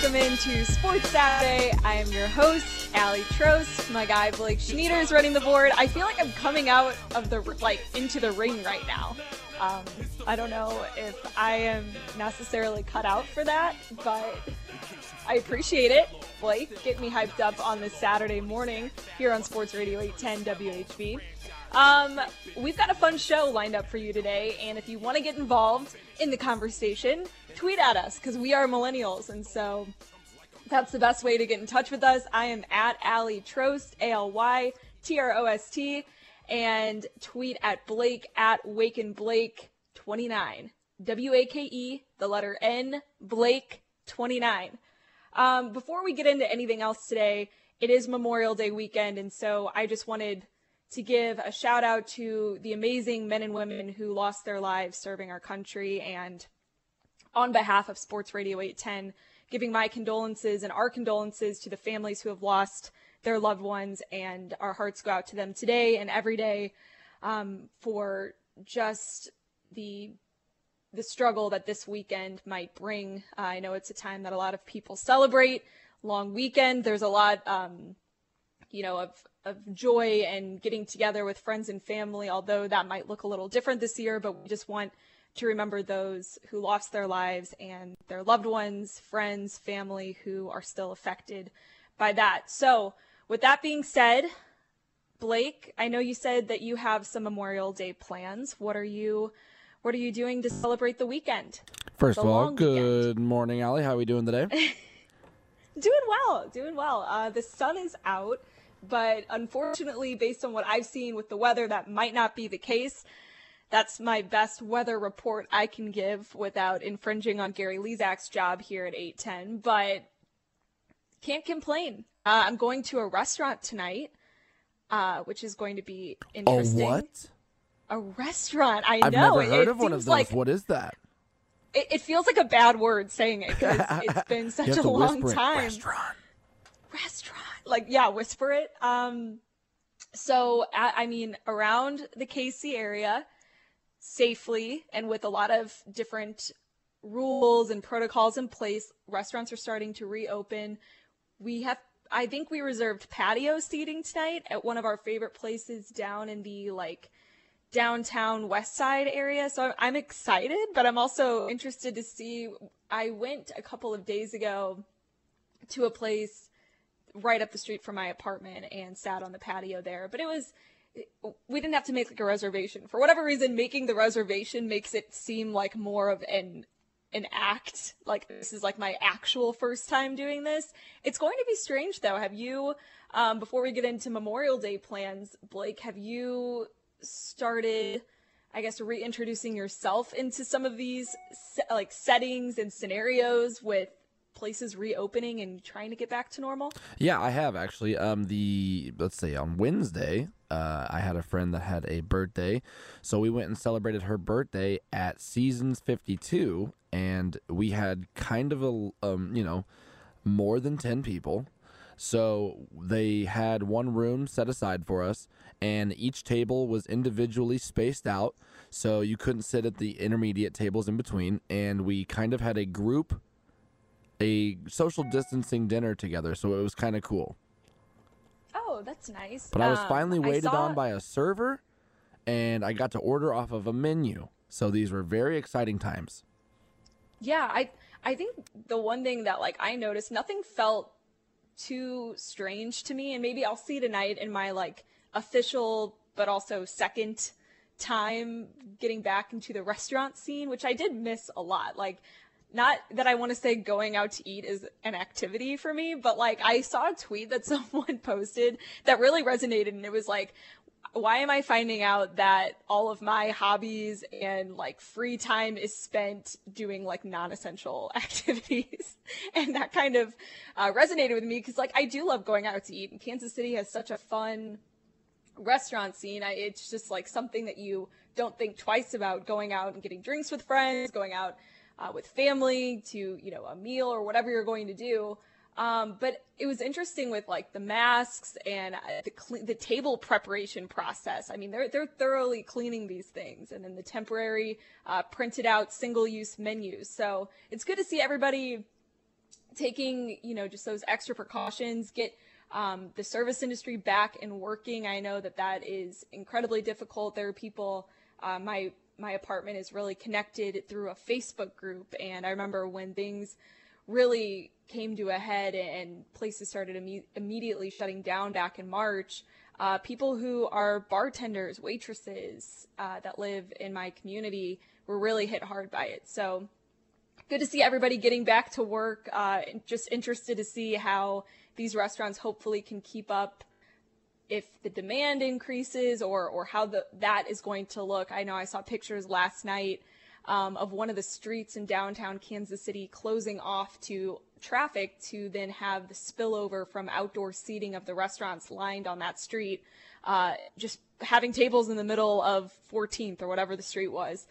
welcome into Sports Saturday. I am your host, Allie Trost. My guy Blake Schneider is running the board. I feel like I'm coming out of the into the ring right now. I don't know if I am necessarily cut out for that, but I appreciate it. Blake, get me hyped up on this Saturday morning here on Sports Radio 810 WHB. We've got a fun show lined up for you today, and if you want to get involved in the conversation, tweet at us, because we are millennials, and so that's the best way to get in touch with us. I am at Allie Trost, ALYTROST, and tweet at Blake at WakenBlake29, WAKE, the letter N, Blake29. Before we get into anything else today, it is Memorial Day weekend, and so I just wanted to give a shout out to the amazing men and women who lost their lives serving our country, and on behalf of Sports Radio 810, giving my condolences and our condolences to the families who have lost their loved ones, and our hearts go out to them today and every day for just the struggle that this weekend might bring. I know it's a time that a lot of people celebrate, long weekend. There's a lot, of joy and getting together with friends and family, although that might look a little different this year, but we just want to remember those who lost their lives and their loved ones, friends, family who are still affected by that. So with that being said, Blake, I know you said that you have some Memorial Day plans. What are you doing to celebrate the weekend? First of all, good morning, Allie. How are we doing today? Doing well. The sun is out, but unfortunately, based on what I've seen with the weather, that might not be the case. That's my best weather report I can give without infringing on Gary Lezak's job here at 810, but can't complain. I'm going to a restaurant tonight, which is going to be interesting. A what? A restaurant. I've never heard of one of those. What is that? It feels like a bad word saying it because it's been such a long time. Restaurant. Like, yeah, whisper it. So, around the KC area, safely and with a lot of different rules and protocols in place, restaurants are starting to reopen. I think we reserved patio seating tonight at one of our favorite places down in the, downtown west side area. So I'm excited, but I'm also interested to see. I went a couple of days ago to a place right up the street from my apartment and sat on the patio there, but we didn't have to make a reservation. For whatever reason, making the reservation makes it seem like more of an act, like this is like my actual first time doing this. It's going to be strange though. Have you, before we get into Memorial Day plans, Blake, have you started, I guess, reintroducing yourself into some of these settings and scenarios with places reopening and trying to get back to normal? Yeah, I have actually. Let's say on Wednesday, I had a friend that had a birthday, so we went and celebrated her birthday at Seasons 52, and we had kind of more than 10 people. So they had one room set aside for us, and each table was individually spaced out, so you couldn't sit at the intermediate tables in between, and we kind of had a social distancing dinner together, so it was kind of cool. Oh, that's nice. But I was finally waited on by a server, and I got to order off of a menu, so these were very exciting times. Yeah, I think the one thing that I noticed, nothing felt too strange to me, and maybe I'll see tonight in my official but also second time getting back into the restaurant scene, which I did miss a lot. Not that I want to say going out to eat is an activity for me, but I saw a tweet that someone posted that really resonated, and it was why am I finding out that all of my hobbies and free time is spent doing non-essential activities? And that kind of resonated with me because I do love going out to eat, and Kansas City has such a fun restaurant scene. It's just something that you don't think twice about, going out and getting drinks with friends, going out with family to, a meal or whatever you're going to do. But it was interesting with the masks and the table preparation process. I mean, they're thoroughly cleaning these things, and then the temporary printed out single-use menus. So it's good to see everybody taking, just those extra precautions, get the service industry back and working. I know that is incredibly difficult. There are people, my apartment is really connected through a Facebook group, and I remember when things really came to a head and places started immediately shutting down back in March, people who are bartenders, waitresses that live in my community were really hit hard by it. So good to see everybody getting back to work. Just interested to see how these restaurants hopefully can keep up if the demand increases, or how that is going to look. I know I saw pictures last night of one of the streets in downtown Kansas City closing off to traffic to then have the spillover from outdoor seating of the restaurants lined on that street, just having tables in the middle of 14th or whatever the street was.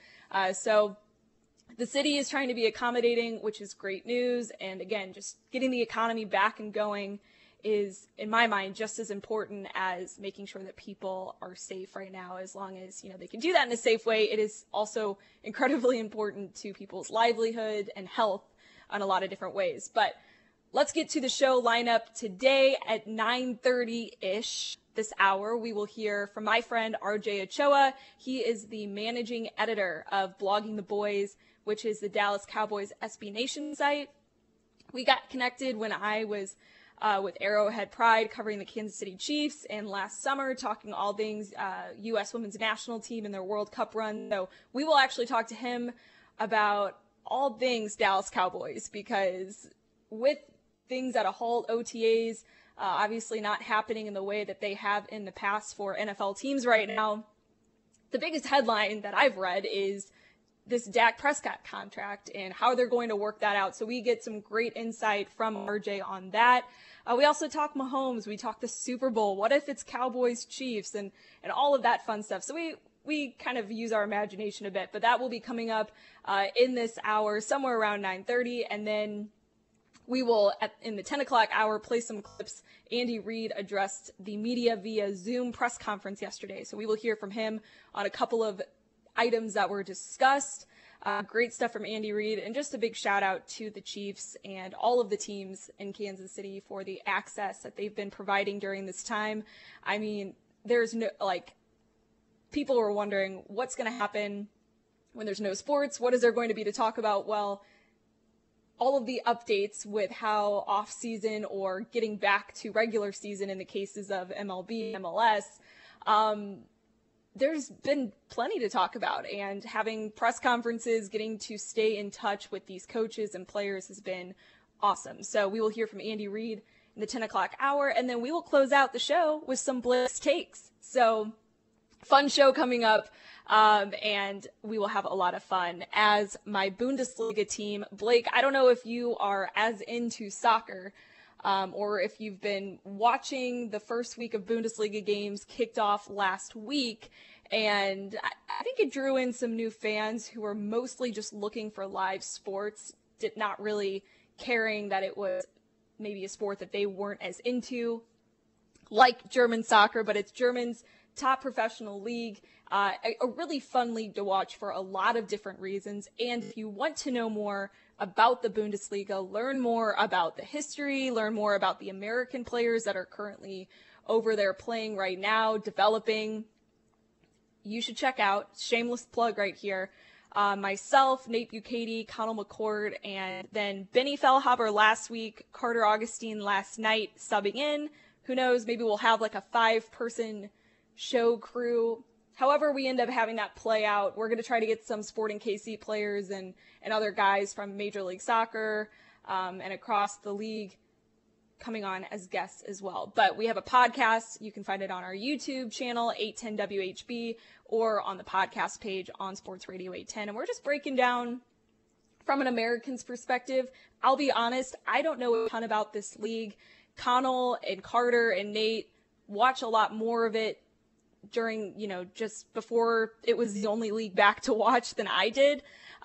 So the city is trying to be accommodating, which is great news. And again, just getting the economy back and going is, in my mind, just as important as making sure that people are safe right now. As long as, they can do that in a safe way, it is also incredibly important to people's livelihood and health on a lot of different ways. But let's get to the show lineup today at 9:30-ish. This hour, we will hear from my friend RJ Ochoa. He is the managing editor of Blogging the Boys, which is the Dallas Cowboys SB Nation site. We got connected when I was with Arrowhead Pride covering the Kansas City Chiefs, and last summer talking all things U.S. Women's National Team and their World Cup run. So we will actually talk to him about all things Dallas Cowboys, because with things at a halt, OTAs obviously not happening in the way that they have in the past for NFL teams right now, the biggest headline that I've read is this Dak Prescott contract and how they're going to work that out. So we get some great insight from RJ on that. We also talk Mahomes. We talk the Super Bowl. What if it's Cowboys Chiefs and all of that fun stuff. So we kind of use our imagination a bit, but that will be coming up in this hour somewhere around 9:30. And then we will, in the 10 o'clock hour, play some clips. Andy Reid addressed the media via Zoom press conference yesterday. So we will hear from him on a couple of items that were discussed. Great stuff from Andy Reid, and just a big shout out to the Chiefs and all of the teams in Kansas City for the access that they've been providing during this time. I mean, there's no, people were wondering what's going to happen when there's no sports. What is there going to be to talk about? Well, all of the updates with how off season or getting back to regular season in the cases of MLB, MLS, there's been plenty to talk about, and having press conferences, getting to stay in touch with these coaches and players has been awesome. So we will hear from Andy Reid in the 10 o'clock hour, and then we will close out the show with some Blitz takes. So fun show coming up, and we will have a lot of fun as my Bundesliga team. Blake, I don't know if you are as into soccer, or if you've been watching the first week of Bundesliga games kicked off last week, and I think it drew in some new fans who were mostly just looking for live sports, not really caring that it was maybe a sport that they weren't as into, like German soccer, but it's German's top professional league, a really fun league to watch for a lot of different reasons. And if you want to know more about the Bundesliga, learn more about the history, learn more about the American players that are currently over there playing right now, developing, you should check out, shameless plug right here, myself, Nate Bukaty, Connell McCord, and then Benny Fellhaber last week, Carter Augustine last night subbing in. Who knows, maybe we'll have like a 5-person show crew. However we end up having that play out, we're going to try to get some Sporting KC players and other guys from Major League Soccer and across the league coming on as guests as well. But we have a podcast. You can find it on our YouTube channel, 810WHB, or on the podcast page on Sports Radio 810. And we're just breaking down from an American's perspective. I'll be honest, I don't know a ton about this league. Connell and Carter and Nate watch a lot more of it during, just before it was the only league back to watch than I did.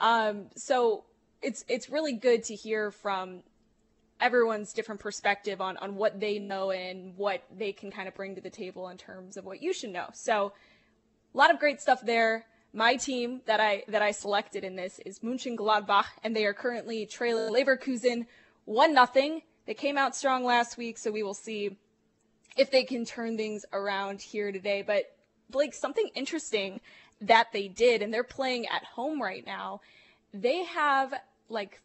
So it's really good to hear from everyone's different perspective on what they know and what they can kind of bring to the table in terms of what you should know. So a lot of great stuff there. My team that I selected in this is Mönchengladbach, and they are currently trailing Leverkusen 1-0. They came out strong last week, so we will see if they can turn things around here today. But Blake, something interesting that they did, and they're playing at home right now, they have like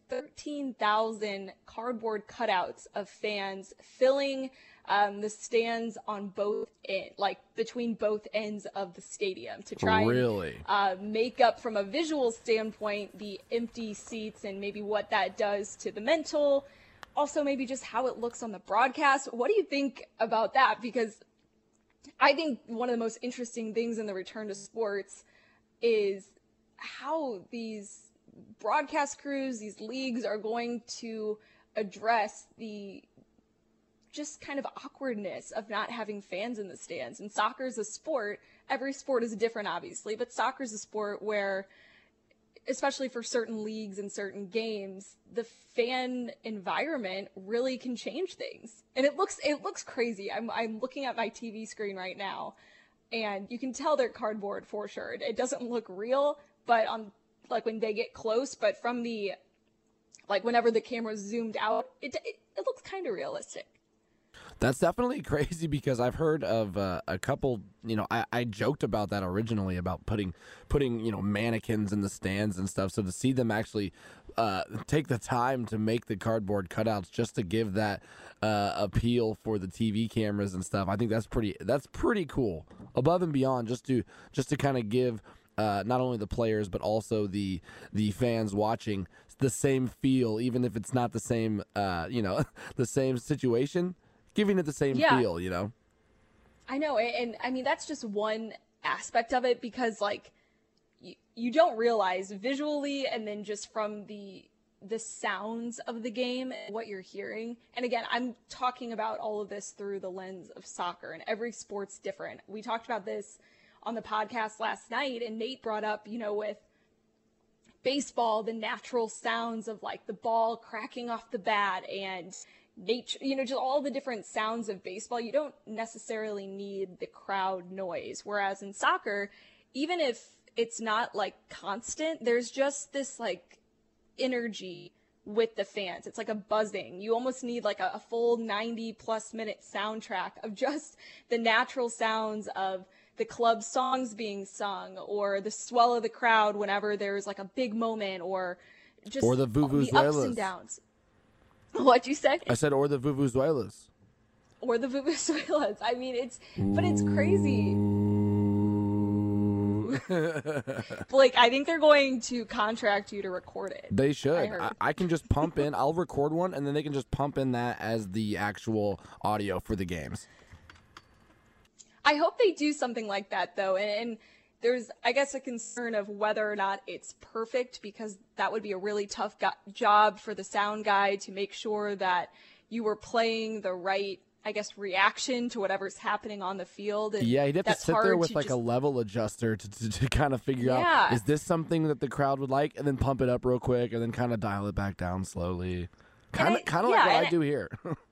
13,000 cardboard cutouts of fans filling the stands on both like between both ends of the stadium to try and make up from a visual standpoint the empty seats and maybe what that does to the mental, also maybe just how it looks on the broadcast. What do you think about that? Because I think one of the most interesting things in the return to sports is how these broadcast crews, these leagues are going to address the just kind of awkwardness of not having fans in the stands. And soccer is a sport. Every sport is different, obviously, but soccer is a sport where, especially for certain leagues and certain games, the fan environment really can change things. And it looks crazy. I'm looking at my TV screen right now, and you can tell they're cardboard for sure. It doesn't look real, but on like when they get close, but from the like whenever the camera zoomed out, it looks kind of realistic. That's definitely crazy because I've heard of a couple, I joked about that originally about putting, mannequins in the stands and stuff. So to see them actually take the time to make the cardboard cutouts just to give that appeal for the TV cameras and stuff, I think that's pretty cool. Above and beyond just to kind of give not only the players but also the fans watching the same feel, even if it's not the same, the same situation. Giving it the same feel, I know, and I mean that's just one aspect of it because like you don't realize visually and then just from the sounds of the game and what you're hearing. And again, I'm talking about all of this through the lens of soccer, and every sport's different. We talked about this on the podcast last night, and Nate brought up, with baseball, the natural sounds of like the ball cracking off the bat and nature, just all the different sounds of baseball. You don't necessarily need the crowd noise. Whereas in soccer, even if it's not like constant, there's just this like energy with the fans. It's like a buzzing. You almost need like a full 90+ minute soundtrack of just the natural sounds of the club songs being sung or the swell of the crowd whenever there's like a big moment or just or the ups and downs. What'd you say? I said, or the vuvuzelas. Or the vuvuzelas. I mean, it's crazy. Blake, I think they're going to contract you to record it. They should. I can just pump in. I'll record one, and then they can just pump in that as the actual audio for the games. I hope they do something like that, though. And there's, I guess, a concern of whether or not it's perfect, because that would be a really tough job for the sound guy to make sure that you were playing the right, I guess, reaction to whatever's happening on the field. And yeah, he'd have to sit there with like a level adjuster to kind of figure out, is this something that the crowd would like, and then pump it up real quick and then kind of dial it back down slowly. Kind of like what I do here.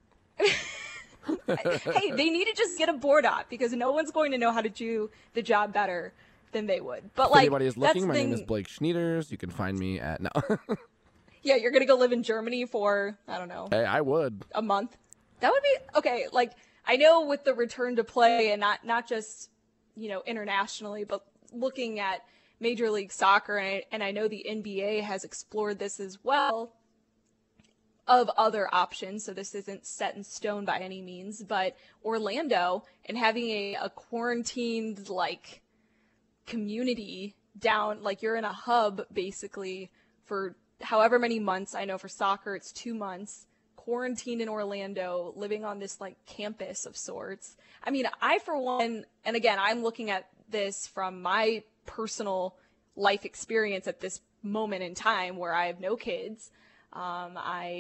Hey, they need to just get a board op, because no one's going to know how to do the job better than they would. But if anybody is looking, my name is Blake Schneiders. You can find me at Yeah, you're gonna go live in Germany for, I don't know. Hey, I would. A month. That would be okay. Like, I know with the return to play, and not just internationally, but looking at Major League Soccer, and I know the NBA has explored this as well, of other options. So this isn't set in stone by any means, but Orlando and having a quarantined like community down, like you're in a hub basically for however many months. I know for soccer it's 2 months, quarantined in Orlando, living on this like campus of sorts. I mean, I for one, and again, I'm looking at this from my personal life experience at this moment in time where I have no kids. I'm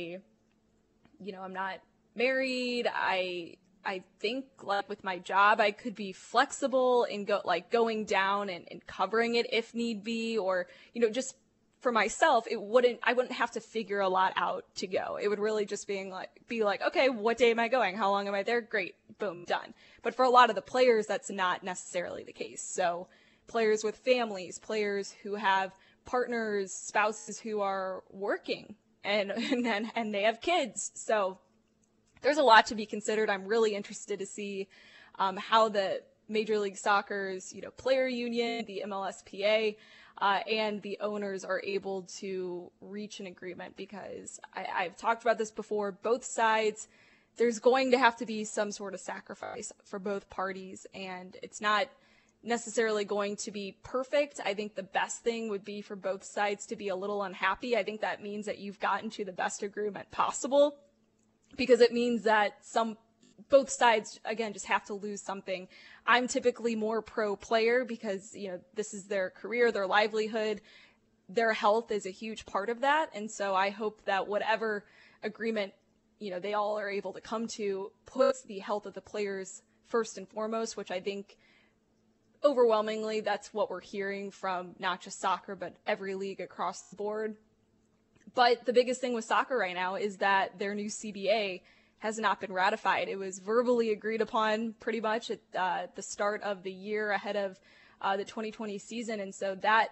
not married. I think like with my job, I could be flexible and going down and covering it if need be, or, just for myself, I wouldn't have to figure a lot out to go. It would really just be like, okay, what day am I going? How long am I there? Great. Boom, done. But for a lot of the players, that's not necessarily the case. So players with families, players who have partners, spouses who are working and they have kids. So there's a lot to be considered. I'm really interested to see how the Major League Soccer's, player union, the MLSPA, and the owners are able to reach an agreement, because I've talked about this before. Both sides, there's going to have to be some sort of sacrifice for both parties, and it's not necessarily going to be perfect. I think the best thing would be for both sides to be a little unhappy. I think that means that you've gotten to the best agreement possible, because it means that both sides, again, just have to lose something. I'm typically more pro player because, this is their career, their livelihood, their health is a huge part of that. And so I hope that whatever agreement, they all are able to come to puts the health of the players first and foremost, which I think overwhelmingly that's what we're hearing from not just soccer, but every league across the board. But the biggest thing with soccer right now is that their new CBA has not been ratified. It was verbally agreed upon pretty much at the start of the year ahead of the 2020 season. And so that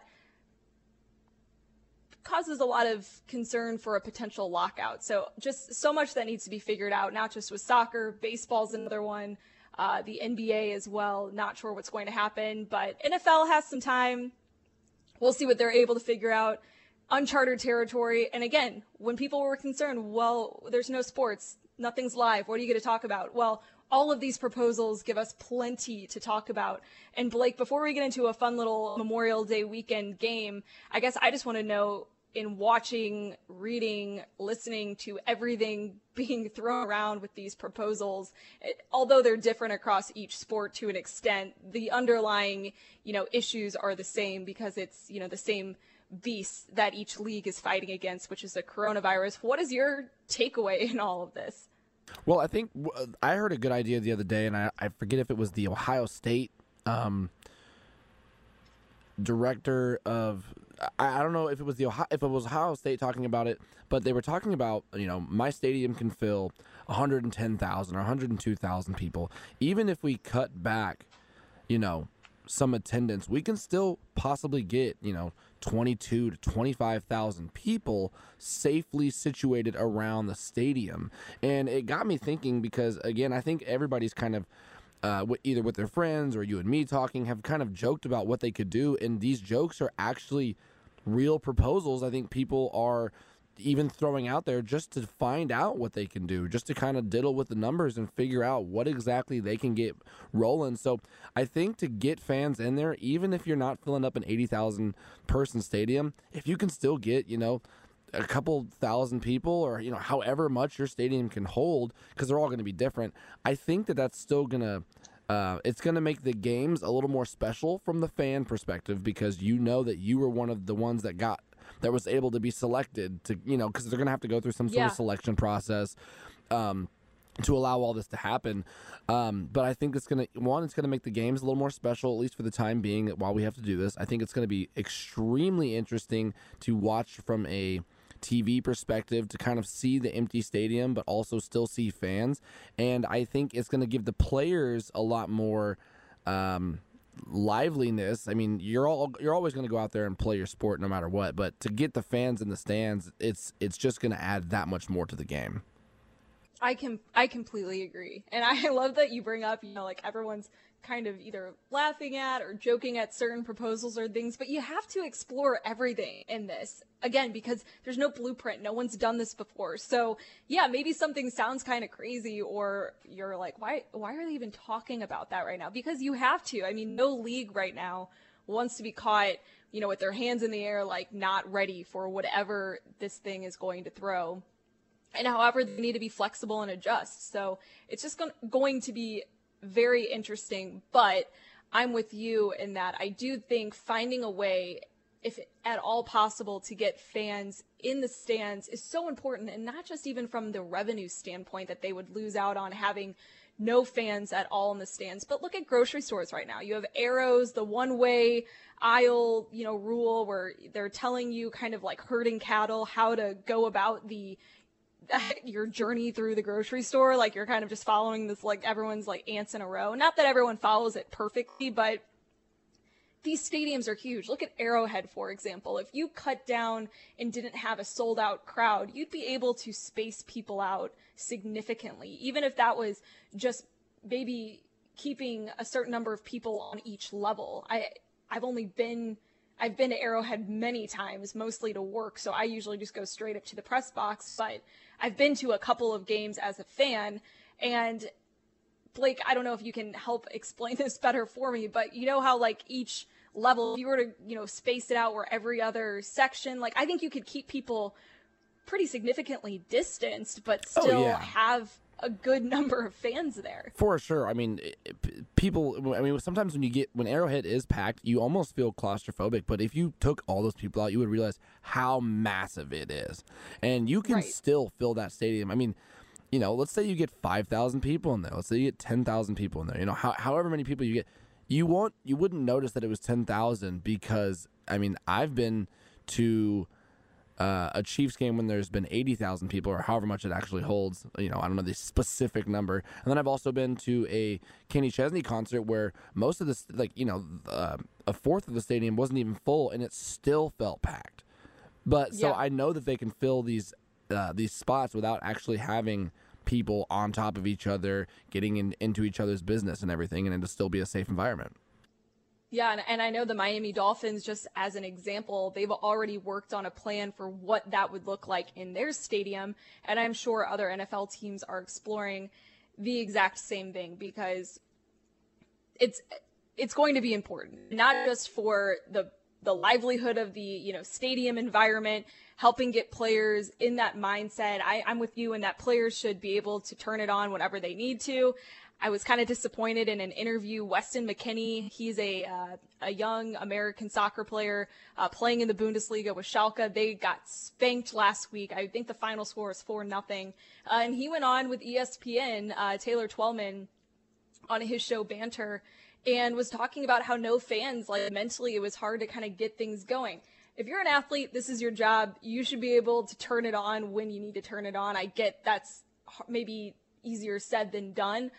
causes a lot of concern for a potential lockout. So just so much that needs to be figured out, not just with soccer. Baseball's another one, the NBA as well. Not sure what's going to happen, but NFL has some time. We'll see what they're able to figure out. Uncharted territory. And again, when people were concerned, well, there's no sports, nothing's live, what are you going to talk about? Well, all of these proposals give us plenty to talk about. And Blake, before we get into a fun little Memorial Day weekend game, I guess I just want to know, in watching, reading, listening to everything being thrown around with these proposals, although they're different across each sport to an extent, the underlying, issues are the same, because it's, the same beast that each league is fighting against, which is the coronavirus. What is your takeaway in all of this? Well, I think I heard a good idea the other day, and I forget if it was the Ohio State director of, I don't know if it was Ohio State talking about it, but they were talking about, my stadium can fill 110,000 or 102,000 people. Even if we cut back, some attendance, we can still possibly get, 22 to 25,000 people safely situated around the stadium. And it got me thinking, because again, I think everybody's kind of either with their friends or you and me talking have kind of joked about what they could do, and these jokes are actually real proposals. I think people are even throwing out there just to find out what they can do, just to kind of diddle with the numbers and figure out what exactly they can get rolling. So I think to get fans in there, even if you're not filling up an 80,000 person stadium, if you can still get, a couple thousand people, or, however much your stadium can hold, because they're all going to be different, I think that that's still going to it's going to make the games a little more special from the fan perspective, because that you were one of the ones that was able to be selected to, because they're going to have to go through some sort of selection process to allow all this to happen. But I think it's going to make the games a little more special, at least for the time being, while we have to do this. I think it's going to be extremely interesting to watch from a TV perspective, to kind of see the empty stadium, but also still see fans. And I think it's going to give the players a lot more liveliness. I mean, you're always going to go out there and play your sport no matter what, but to get the fans in the stands, it's just going to add that much more to the game. I completely agree. And I love that you bring up, everyone's kind of either laughing at or joking at certain proposals or things, but you have to explore everything in this, again, because there's no blueprint. No one's done this before. So yeah, maybe something sounds kind of crazy, or you're like, why are they even talking about that right now? Because you have to. I mean, no league right now wants to be caught, with their hands in the air, like not ready for whatever this thing is going to throw. And however, they need to be flexible and adjust. So it's just going to be very interesting. But I'm with you in that I do think finding a way, if at all possible, to get fans in the stands is so important. And not just even from the revenue standpoint that they would lose out on having no fans at all in the stands. But look at grocery stores right now. You have arrows, the one-way aisle, rule, where they're telling you, kind of like herding cattle, how to go about your journey through the grocery store. Like, you're kind of just following this, like everyone's like ants in a row. Not that everyone follows it perfectly, but these stadiums are huge. Look at Arrowhead, for example. If you cut down and didn't have a sold out crowd, you'd be able to space people out significantly, even if that was just maybe keeping a certain number of people on each level. I've been to Arrowhead many times, mostly to work, so I usually just go straight up to the press box, but I've been to a couple of games as a fan, and Blake, I don't know if you can help explain this better for me, but you know how like each level, if you were to, space it out where every other section, like I think you could keep people pretty significantly distanced, but still have a good number of fans there. For sure. I mean, sometimes when Arrowhead is packed, you almost feel claustrophobic, but if you took all those people out, you would realize how massive it is. And you can still fill that stadium. I mean, let's say you get 5,000 people in there. Let's say you get 10,000 people in there. However many people you get, you wouldn't notice that it was 10,000 because, I mean, I've been to a Chiefs game when there's been 80,000 people or however much it actually holds. I don't know the specific number. And then I've also been to a Kenny Chesney concert where most of this, a fourth of the stadium wasn't even full and it still felt packed. But so I know that they can fill these spots without actually having people on top of each other, getting into each other's business and everything, and it'll still be a safe environment. Yeah, and I know the Miami Dolphins, just as an example, they've already worked on a plan for what that would look like in their stadium, and I'm sure other NFL teams are exploring the exact same thing because it's going to be important, not just for the livelihood of the stadium environment, helping get players in that mindset. I'm with you in that players should be able to turn it on whenever they need to. I was kind of disappointed in an interview. Weston McKennie, he's a young American soccer player playing in the Bundesliga with Schalke. They got spanked last week. I think the final score is 4-0. And he went on with ESPN, Taylor Twellman, on his show Banter, and was talking about how no fans, like mentally, it was hard to kind of get things going. If you're an athlete, this is your job. You should be able to turn it on when you need to turn it on. I get that's maybe easier said than done.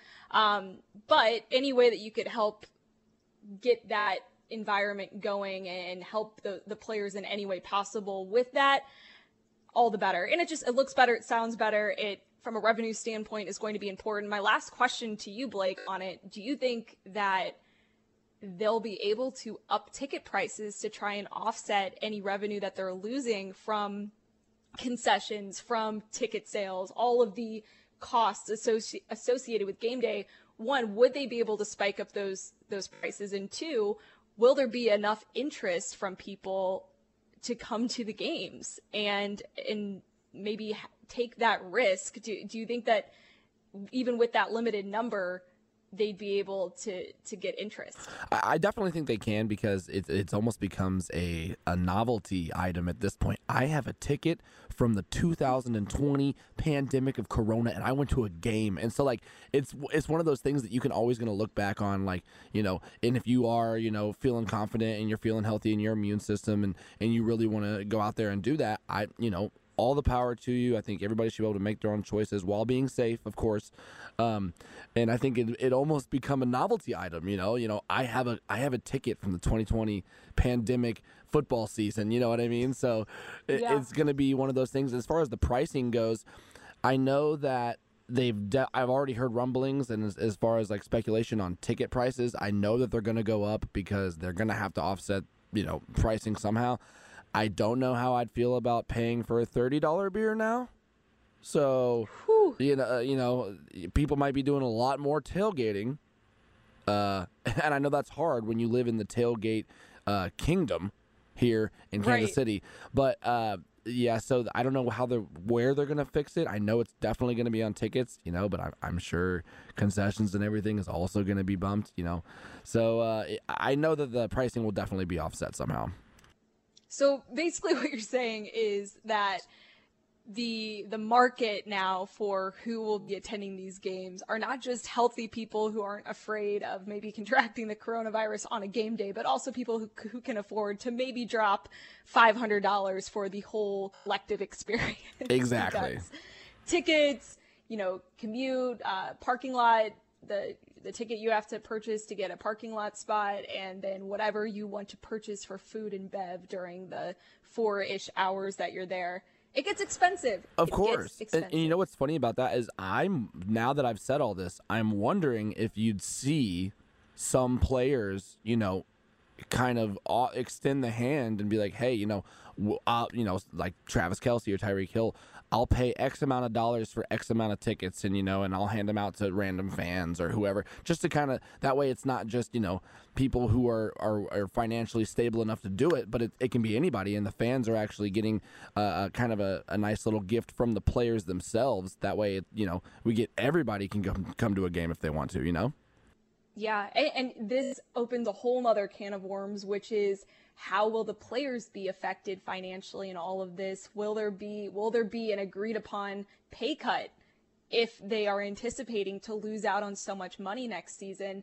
But any way that you could help get that environment going and help the players in any way possible with that, all the better. And it looks better. It sounds better. It, from a revenue standpoint, is going to be important. My last question to you, Blake, on it, do you think that they'll be able to up ticket prices to try and offset any revenue that they're losing from concessions, from ticket sales, all of the costs associated with game day? One, would they be able to spike up those prices? And two, will there be enough interest from people to come to the games and maybe take that risk? Do you think that even with that limited number, they'd be able to get interest? I definitely think they can, because it's almost becomes a novelty item at this point. I have a ticket from the 2020 pandemic of Corona, and I went to a game. And so, like, it's one of those things that you can always going to look back on, like, and if you are, feeling confident and you're feeling healthy in your immune system and you really want to go out there and do that, all the power to you. I think everybody should be able to make their own choices while being safe, of course. And I think it almost become a novelty item. I have a ticket from the 2020 pandemic football season. You know what I mean? So it's going to be one of those things. As far as the pricing goes, I know that I've already heard rumblings, and as far as like speculation on ticket prices, I know that they're going to go up because they're going to have to offset, pricing somehow. I don't know how I'd feel about paying for a $30 beer now. So, people might be doing a lot more tailgating. And I know that's hard when you live in the tailgate kingdom here in Kansas City. But, so I don't know where they're going to fix it. I know it's definitely going to be on tickets, but I'm sure concessions and everything is also going to be bumped, So I know that the pricing will definitely be offset somehow. So basically what you're saying is that the market now for who will be attending these games are not just healthy people who aren't afraid of maybe contracting the coronavirus on a game day, but also people who can afford to maybe drop $500 for the whole collective experience. Exactly. Tickets, commute, parking lot, the the ticket you have to purchase to get a parking lot spot, and then whatever you want to purchase for food and bev during the 4-ish hours that you're there. It gets expensive. Of course. And you know what's funny about that is now that I've said all this, I'm wondering if you'd see some players, kind of extend the hand and be like, hey, like Travis Kelce or Tyreek Hill, I'll pay X amount of dollars for X amount of tickets, and and I'll hand them out to random fans or whoever, just to kind of, that way it's not just people who are financially stable enough to do it, but it can be anybody, and the fans are actually getting kind of a nice little gift from the players themselves. That way, we get everybody can come to a game if they want to. Yeah, and this opens a whole nother can of worms, which is, how will the players be affected financially in all of this? Will there be an agreed upon pay cut if they are anticipating to lose out on so much money next season?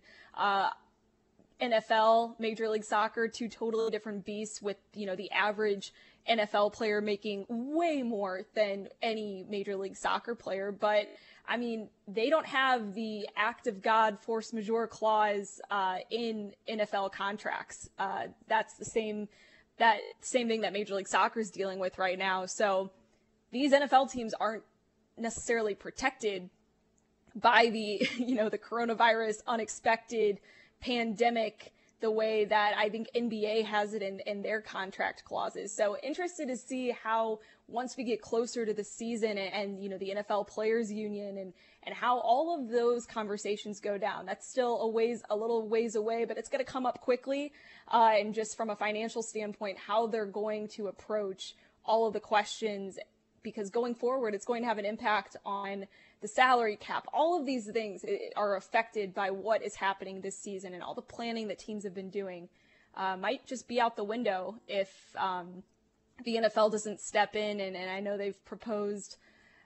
NFL, Major League Soccer, two totally different beasts, with, the average NFL player making way more than any Major League Soccer player. But I mean, they don't have the act of God force majeure clause in NFL contracts. That's the same thing that Major League Soccer is dealing with right now. So these NFL teams aren't necessarily protected by the the coronavirus unexpected pandemic the way that I think NBA has it in their contract clauses. So interested to see how, once we get closer to the season and the NFL Players Union and how all of those conversations go down. That's still a little ways away, but it's going to come up quickly. And just from a financial standpoint, how they're going to approach all of the questions, because going forward, it's going to have an impact on the salary cap. All of these things are affected by what is happening this season, and all the planning that teams have been doing might just be out the window if the NFL doesn't step in. And I know they've proposed,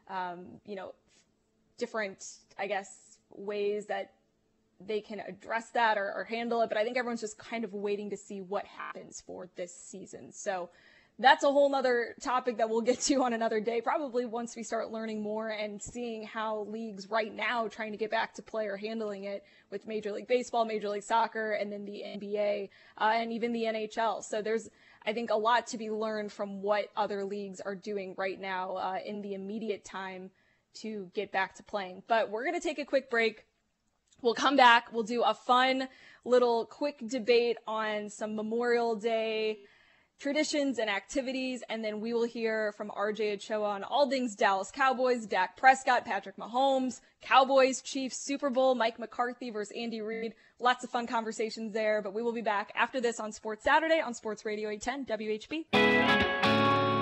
different, I guess, ways that they can address that or handle it. But I think everyone's just kind of waiting to see what happens for this season. So that's a whole nother topic that we'll get to on another day, probably once we start learning more and seeing how leagues right now trying to get back to play are handling it, with Major League Baseball, Major League Soccer, and then the NBA, and even the NHL. So there's, I think, a lot to be learned from what other leagues are doing right now in the immediate time to get back to playing. But we're going to take a quick break. We'll come back. We'll do a fun little quick debate on some Memorial Day traditions and activities, and then we will hear from RJ Ochoa on all things Dallas Cowboys, Dak Prescott, Patrick Mahomes, Cowboys, Chiefs, Super Bowl, Mike McCarthy versus Andy Reid. Lots of fun conversations there, but we will be back after this on Sports Saturday on Sports Radio 810 WHB.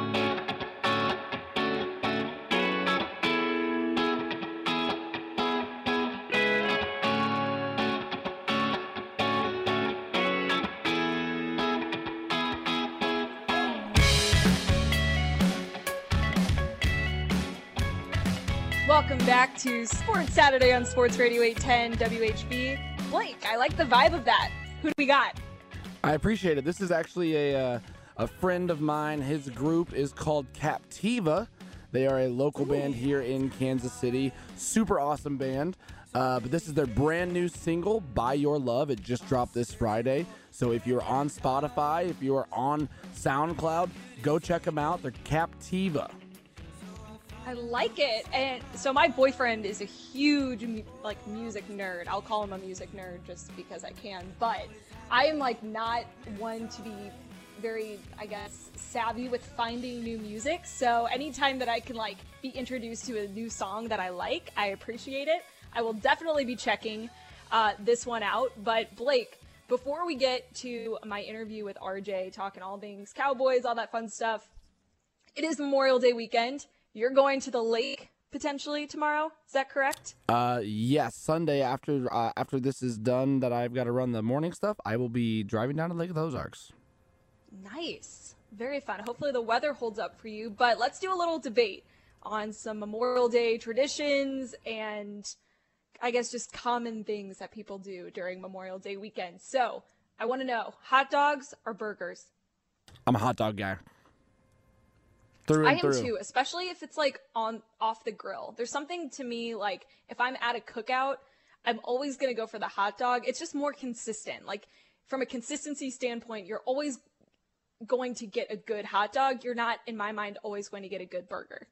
Welcome back to Sports Saturday on Sports Radio 810 WHB. Blake, I like the vibe of that. Who do we got? I appreciate it. This is actually a friend of mine. His group is called Captiva. They are a local band here in Kansas City. Super awesome band. But this is their brand new single, By Your Love. It just dropped this Friday. So if you're on Spotify, if you are on SoundCloud, go check them out. They're Captiva. I like it. And so my boyfriend is a huge music nerd. I'll call him a music nerd just because I can. But I am not one to be very, I guess, savvy with finding new music. So anytime that I can be introduced to a new song that I like, I appreciate it. I will definitely be checking this one out. But Blake, before we get to my interview with RJ, talking all things Cowboys, all that fun stuff, it is Memorial Day weekend. You're going to the lake potentially tomorrow. Is that correct? Yes. Sunday after this is done, that I've got to run the morning stuff, I will be driving down to Lake of the Ozarks. Nice. Very fun. Hopefully the weather holds up for you. But let's do a little debate on some Memorial Day traditions and I guess just common things that people do during Memorial Day weekend. So I want to know, hot dogs or burgers? I'm a hot dog guy. I am too, especially if it's off the grill. There's something to me if I'm at a cookout, I'm always going to go for the hot dog. It's just more consistent. Like from a consistency standpoint, you're always going to get a good hot dog. You're not, in my mind, always going to get a good burger.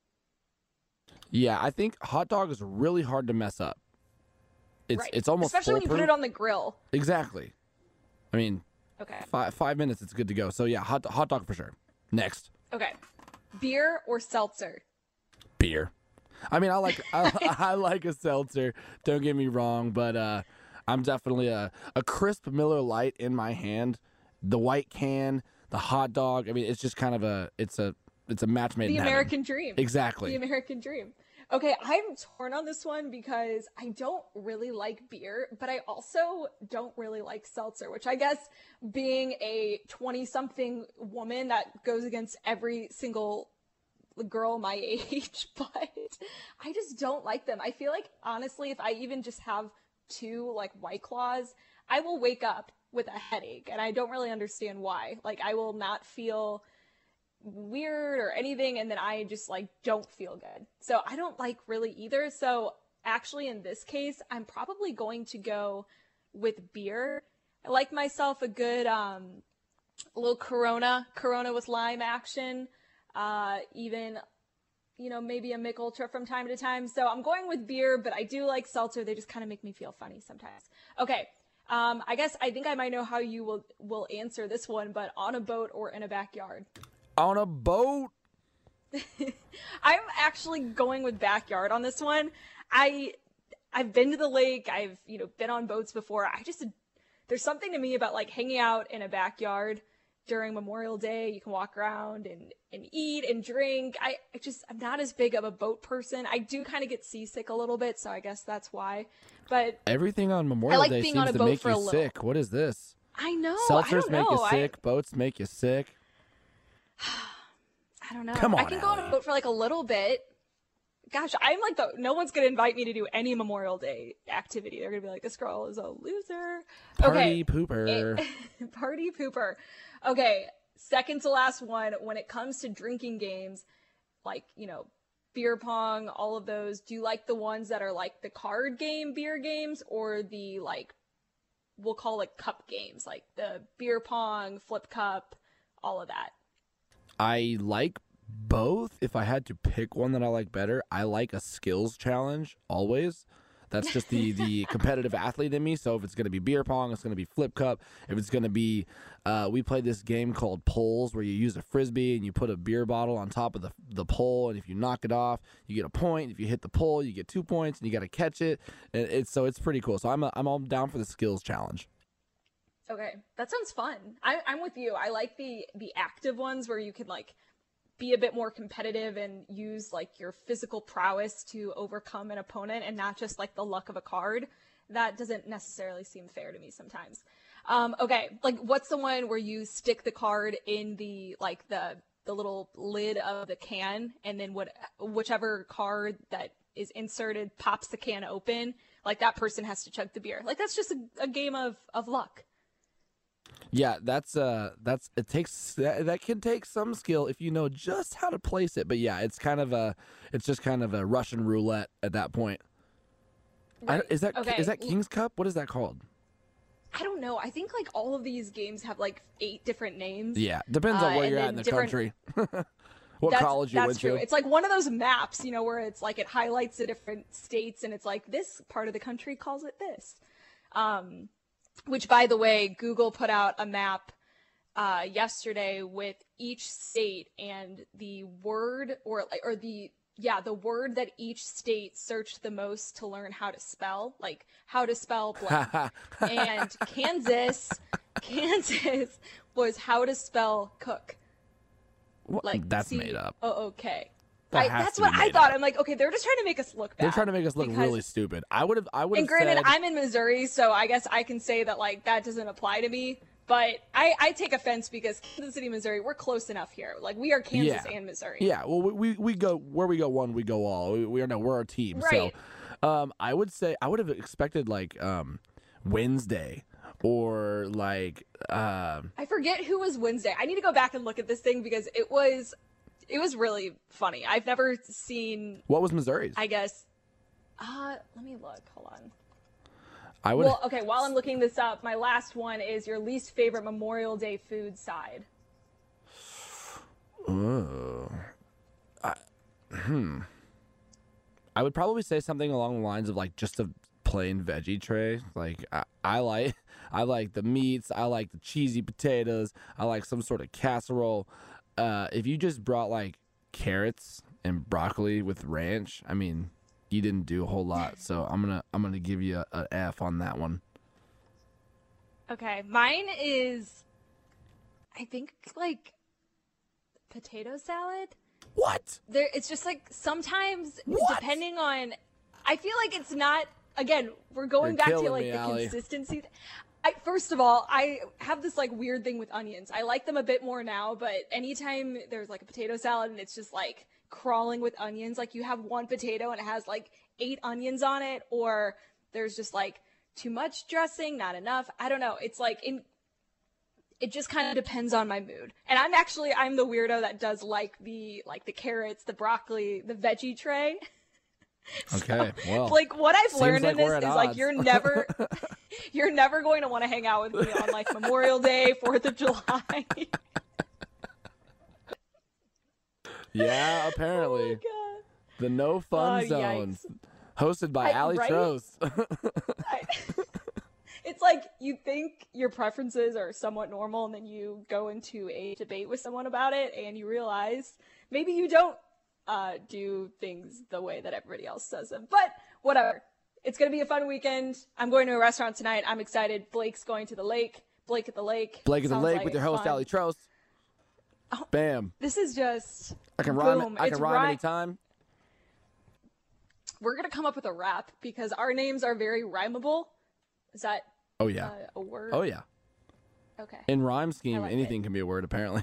Yeah, I think hot dog is really hard to mess up. It's almost especially when you put foolproof. it on the grill. Exactly. I mean, Okay. 5 minutes, it's good to go. So yeah, hot dog for sure. Next, Okay. Beer or seltzer? beer. I mean, I like a seltzer. Don't get me wrong, but I'm definitely a crisp Miller Lite in my hand. The white can, the hot dog. I mean, it's just kind of it's a match made The in heaven. American dream. Exactly. The American dream. Okay, I'm torn on this one because I don't really like beer, but I also don't really like seltzer, which I guess being a 20-something woman that goes against every single girl my age, but I just don't like them. I feel like, honestly, if I even just have 2 like White Claws, I will wake up with a headache, and I don't really understand why. Like, I will not feel weird or anything, and then I just like don't feel good. So I don't like really either. So actually in this case, I'm probably going to go with beer. I like myself a good little Corona with lime action, even maybe a Mick Ultra from time to time. So I'm going with beer, but I do like seltzer. They just kind of make me feel funny sometimes. Okay. I think I might know how you will answer this one, but on a boat or in a backyard? On a boat. I'm actually going with backyard on this one. I've been to the lake. I've been on boats before. There's something to me about like hanging out in a backyard during Memorial Day. You can walk around and eat and drink. I'm not as big of a boat person. I do kind of get seasick a little bit, so I guess that's why. But Everything on Memorial Day being on seems a to boat make for a you little. sick. What is this? I know. Seltzers I don't make know. you sick. Boats make you sick. I don't know. Come on, I can go on a Allie. boat for like a little bit. Gosh, I'm like no one's gonna invite me to do any Memorial Day activity. They're gonna be like, this girl is a loser. Party Okay. pooper. Party pooper. Okay, second to last one. When it comes to drinking games, like beer pong, all of those. Do you like the ones that are like the card game beer games, or the like we'll call it cup games, like the beer pong, flip cup, all of that? I like both. If I had to pick one that I like better, I like a skills challenge always. That's just the competitive athlete in me. So if it's going to be beer pong, it's going to be flip cup. If it's going to be, we play this game called poles where you use a Frisbee and you put a beer bottle on top of the pole. And if you knock it off, you get a point. If you hit the pole, you get 2 points and you got to catch it. And it's pretty cool. So I'm all down for the skills challenge. Okay, that sounds fun. I'm with you. I like the active ones where you can like be a bit more competitive and use like your physical prowess to overcome an opponent and not just like the luck of a card. That doesn't necessarily seem fair to me sometimes. Okay, like what's the one where you stick the card in the little lid of the can, and then whichever card that is inserted pops the can open, like that person has to chug the beer. Like that's just a game of luck. Yeah, that can take some skill if you know just how to place it. But yeah, it's just kind of a Russian roulette at that point. Right. Is that King's Cup? What is that called? I don't know. I think like all of these games have like 8 different names. Yeah, depends on where and you're at then in the different- country. What college you went true. to. It's like one of those maps, where it's like it highlights the different states, and it's like this part of the country calls it this. Which, by the way, Google put out a map yesterday with each state and the word the word that each state searched the most to learn how to spell, like how to spell blank. And Kansas was how to spell cook. Like That's made up. okay. That's what I thought. I'm like, okay, they're just trying to make us look bad. They're trying to make us look really stupid. I would have And granted, said, I'm in Missouri, so I guess I can say that like that doesn't apply to me. But I take offense because Kansas City, Missouri, we're close enough here. Like we are Kansas and Missouri. Yeah, well, we go where we go one, we go all. We're our team. Right. So, I would say I would have expected like Wednesday or like I forget who was Wednesday. I need to go back and look at this thing because it was really funny. I've never seen. What was Missouri's? I guess. Let me look. Hold on. I would. Well, okay, while I'm looking this up, my last one is your least favorite Memorial Day food side. Uh, I would probably say something along the lines of like just a plain veggie tray. Like I like I like the meats, I like the cheesy potatoes, I like some sort of casserole. If you just brought like carrots and broccoli with ranch, I mean, you didn't do a whole lot. So I'm gonna give you a F on that one. Okay, mine is, I think, like potato salad. What? It's just like sometimes, What? depending on, I feel like it's not, again, we're You're going back to killing like me, the Allie. consistency. First of all, I have this like weird thing with onions. I like them a bit more now, but anytime there's like a potato salad and it's just like crawling with onions, like you have one potato and it has like 8 onions on it, or there's just like too much dressing, not enough. I don't know. It's like it just kind of depends on my mood. And I'm the weirdo that does like the carrots, the broccoli, the veggie tray. Okay, well, Like what I've seems learned like in this we're at is like odds. you're never going to want to hang out with me on like Memorial Day, 4th of July. Yeah, Oh apparently. god. The No Fun Oh Zones, yikes. hosted by Allie Right? Trost. I, it's like you think your preferences are somewhat normal and then you go into a debate with someone about it and you realize maybe you don't do things the way that everybody else does them. But whatever. It's going to be a fun weekend. I'm going to a restaurant tonight. I'm excited. Blake's going to the lake. Blake at the lake. Blake of the Sounds Lake like with your it's host, fun. Allie Trost. Bam. This is just I can rhyme. boom. I It's can rhyme right. anytime. We're going to come up with a rap because our names are very rhymable. Is that Oh yeah. a word? Oh yeah. Okay. In rhyme scheme, like anything can be a word. Apparently.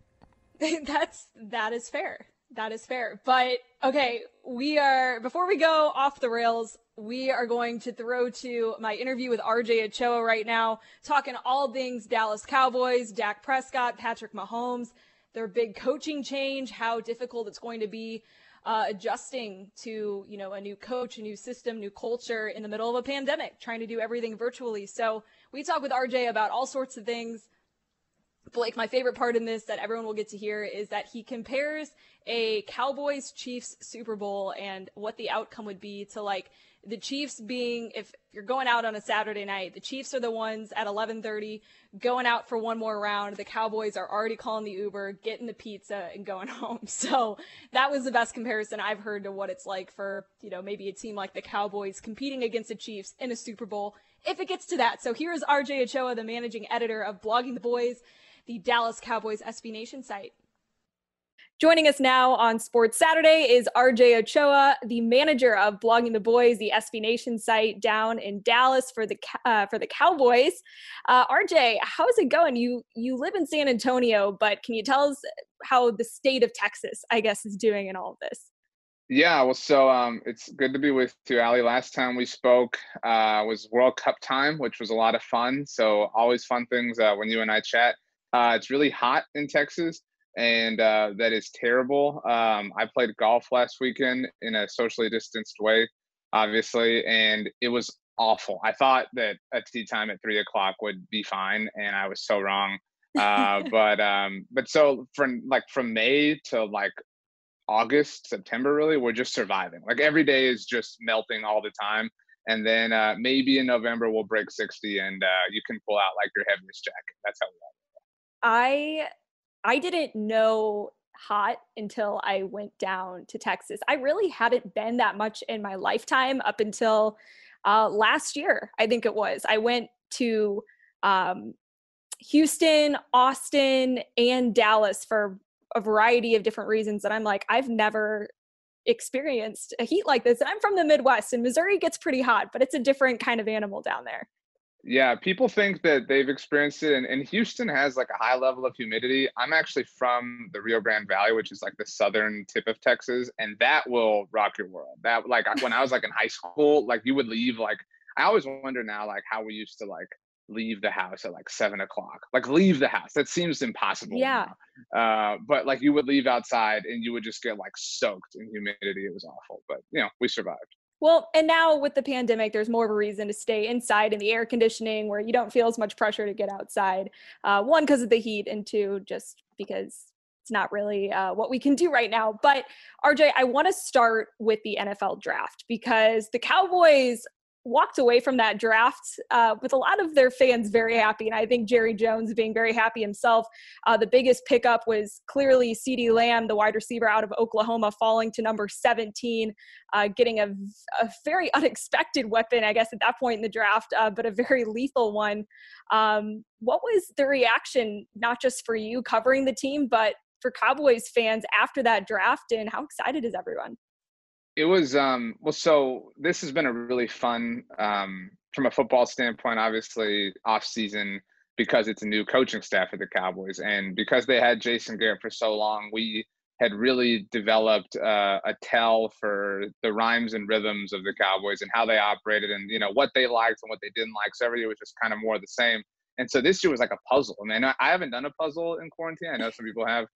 That is fair. That is fair. But okay, before we go off the rails, we are going to throw to my interview with RJ Ochoa right now, talking all things Dallas Cowboys, Dak Prescott, Patrick Mahomes, their big coaching change, how difficult it's going to be adjusting to, a new coach, a new system, new culture in the middle of a pandemic, trying to do everything virtually. So we talk with RJ about all sorts of things. Blake, my favorite part in this that everyone will get to hear is that he compares a Cowboys Chiefs Super Bowl and what the outcome would be to like the Chiefs being, if you're going out on a Saturday night, the Chiefs are the ones at 11:30 going out for one more round. The Cowboys are already calling the Uber, getting the pizza and going home. So that was the best comparison I've heard to what it's like for, maybe a team like the Cowboys competing against the Chiefs in a Super Bowl, if it gets to that. So here is RJ Ochoa, the managing editor of Blogging the Boys, the Dallas Cowboys SB Nation site. Joining us now on Sports Saturday is RJ Ochoa, the manager of Blogging the Boys, the SB Nation site down in Dallas for the Cowboys. RJ, how's it going? You live in San Antonio, but can you tell us how the state of Texas, I guess, is doing in all of this? Yeah, well, so it's good to be with you, Ali. Last time we spoke was World Cup time, which was a lot of fun. So always fun things when you and I chat. It's really hot in Texas, and that is terrible. I played golf last weekend in a socially distanced way, obviously, and it was awful. I thought that a tee time at 3 o'clock would be fine, and I was so wrong. But so from May to like August, September, really, we're just surviving. Like every day is just melting all the time. And then maybe in November we'll break 60 and you can pull out like your heaviest jacket. That's how we are. I didn't know hot until I went down to Texas. I really hadn't been that much in my lifetime up until last year, I think it was. I went to Houston, Austin, and Dallas for a variety of different reasons that I'm like, I've never experienced a heat like this. And I'm from the Midwest, and Missouri gets pretty hot, but it's a different kind of animal down there. Yeah, people think that they've experienced it, and Houston has like a high level of humidity. I'm actually from the Rio Grande Valley, which is like the southern tip of Texas, and that will rock your world. That, like, when I was like in high school, like you would leave, like, I always wonder now, like how we used to like leave the house at like 7 o'clock, like leave the house. That seems impossible. Yeah. Now. But like you would leave outside and you would just get like soaked in humidity. It was awful, but we survived. Well, and now with the pandemic, there's more of a reason to stay inside in the air conditioning where you don't feel as much pressure to get outside. One, because of the heat, and two, just because it's not really what we can do right now. But RJ, I want to start with the NFL draft because the Cowboys walked away from that draft with a lot of their fans very happy. And I think Jerry Jones being very happy himself. The biggest pickup was clearly CeeDee Lamb, the wide receiver out of Oklahoma, falling to number 17, getting a very unexpected weapon, I guess, at that point in the draft, but a very lethal one. What was the reaction, not just for you covering the team, but for Cowboys fans after that draft, and how excited is everyone? It was well, so this has been a really fun from a football standpoint, obviously off season, because it's a new coaching staff at the Cowboys, and because they had Jason Garrett for so long, we had really developed a tell for the rhymes and rhythms of the Cowboys and how they operated, and what they liked and what they didn't like. So every year was just kind of more of the same. And so this year was like a puzzle. I mean, I haven't done a puzzle in quarantine. I know some people have.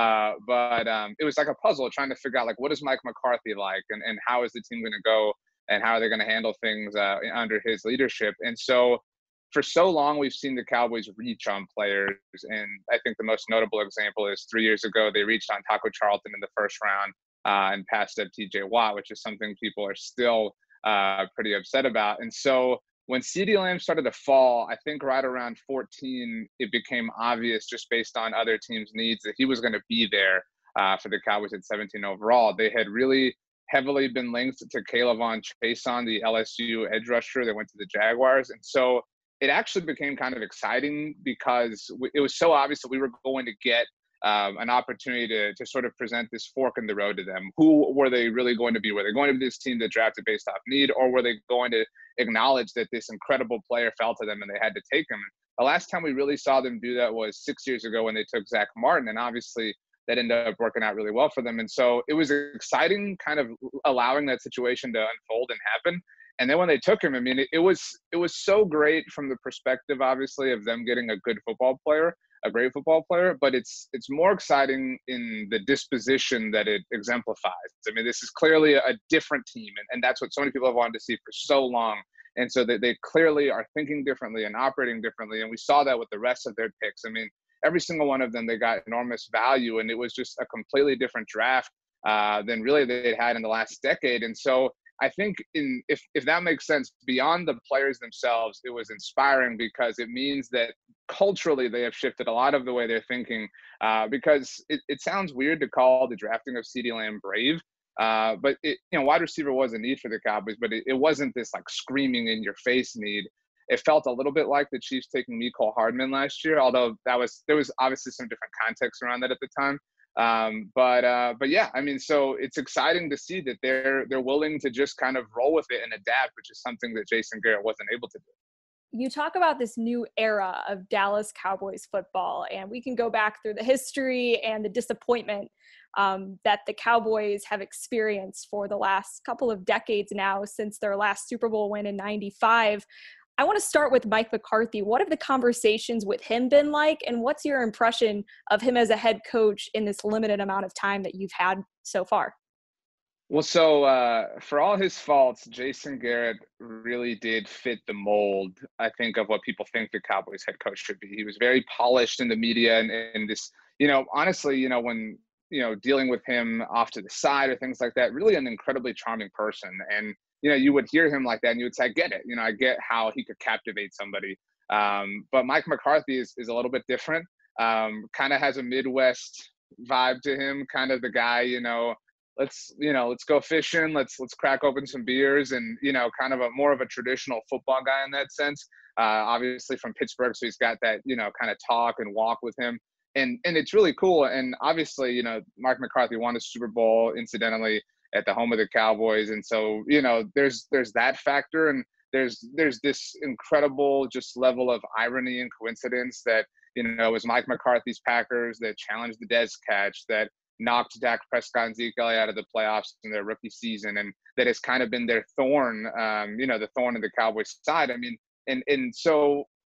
But it was like a puzzle trying to figure out, like, what is Mike McCarthy like, and how is the team going to go, and how are they going to handle things under his leadership. And so for so long, we've seen the Cowboys reach on players. And I think the most notable example is 3 years ago, they reached on Taco Charlton in the first round and passed up TJ Watt, which is something people are still pretty upset about. And so when CeeDee Lamb started to fall, I think right around 14, it became obvious just based on other teams' needs that he was going to be there for the Cowboys at 17 overall. They had really heavily been linked to K'Lavon Chaisson, the LSU edge rusher that went to the Jaguars. And so it actually became kind of exciting because it was so obvious that we were going to get an opportunity to sort of present this fork in the road to them. Who were they really going to be? Were they going to be this team that drafted based off need, or were they going to acknowledge that this incredible player fell to them and they had to take him? The last time we really saw them do that was 6 years ago when they took Zach Martin, and obviously that ended up working out really well for them. And so it was exciting kind of allowing that situation to unfold and happen. And then when they took him, I mean, it was so great from the perspective, obviously, of them getting a good football player, a great football player, but it's more exciting in the disposition that it exemplifies. I mean, this is clearly a different team, and that's what so many people have wanted to see for so long. And so they clearly are thinking differently and operating differently, and we saw that with the rest of their picks. I mean, every single one of them, they got enormous value, and it was just a completely different draft than really they'd had in the last decade. And so I think if that makes sense, beyond the players themselves, it was inspiring because it means that culturally they have shifted a lot of the way they're thinking. Because it sounds weird to call the drafting of CeeDee Lamb brave, but wide receiver was a need for the Cowboys, but it wasn't this like screaming in your face need. It felt a little bit like the Chiefs taking Mecole Hardman last year, although there was obviously some different context around that at the time. But yeah, I mean, so it's exciting to see that they're willing to just kind of roll with it and adapt, which is something that Jason Garrett wasn't able to do. You talk about this new era of Dallas Cowboys football, and we can go back through the history and the disappointment that the Cowboys have experienced for the last couple of decades now since their last Super Bowl win in '95. I want to start with Mike McCarthy. What have the conversations with him been like, and what's your impression of him as a head coach in this limited amount of time that you've had so far? Well, so for all his faults, Jason Garrett really did fit the mold, I think, of what people think the Cowboys head coach should be. He was very polished in the media, and this, honestly, when, dealing with him off to the side or things like that, really an incredibly charming person. And, you would hear him like that and you would say, I get it. I get how he could captivate somebody. But Mike McCarthy is a little bit different, kind of has a Midwest vibe to him, kind of the guy, let's go fishing, let's crack open some beers, and kind of more of a traditional football guy in that sense. Obviously from Pittsburgh, so he's got that kind of talk and walk with him, and it's really cool. And obviously Mark McCarthy won the Super Bowl incidentally at the home of the Cowboys, and so there's that factor, and there's this incredible just level of irony and coincidence that it was Mike McCarthy's Packers that challenged the Dez catch, that knocked Dak Prescott and Zeke Elliott out of the playoffs in their rookie season, and that has kind of been their thorn, the thorn in the Cowboys' side. I mean, and so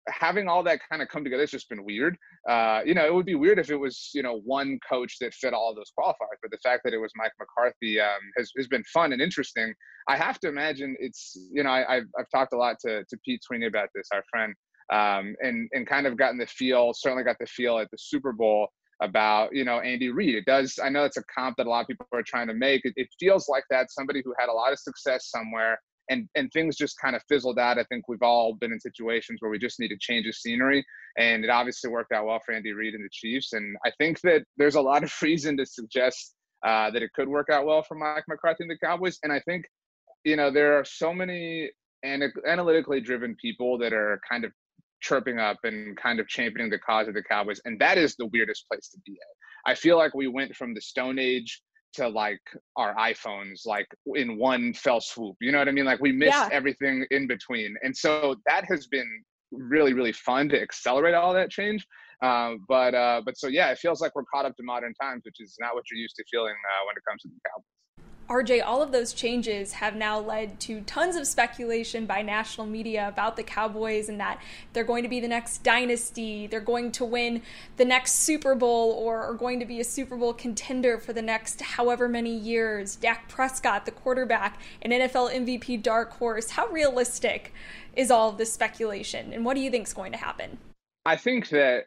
having all that kind of come together has just been weird. It would be weird if it was, one coach that fit all of those qualifiers, but the fact that it was Mike McCarthy has been fun and interesting. I have to imagine it's, I've talked a lot to Pete Sweeney about this, our friend, and kind of certainly got the feel at the Super Bowl about, Andy Reid. I know it's a comp that a lot of people are trying to make. It feels like that, somebody who had a lot of success somewhere, and things just kind of fizzled out. I think we've all been in situations where we just need to change the scenery, and it obviously worked out well for Andy Reid and the Chiefs. And I think that there's a lot of reason to suggest that it could work out well for Mike McCarthy and the Cowboys. And I think, there are so many analytically driven people that are kind of chirping up and kind of championing the cause of the Cowboys, and that is the weirdest place to be at. I feel like we went from the Stone Age to like our iPhones, like in one fell swoop. You know what I mean? Like we missed everything in between. And so that has been really, really fun to accelerate all that change. But so yeah, it feels like we're caught up to modern times, which is not what you're used to feeling when it comes to the Cowboys. RJ, all of those changes have now led to tons of speculation by national media about the Cowboys and that they're going to be the next dynasty, they're going to win the next Super Bowl, or are going to be a Super Bowl contender for the next however many years. Dak Prescott, the quarterback, an NFL MVP dark horse. How realistic is all of this speculation, and what do you think is going to happen? I think that,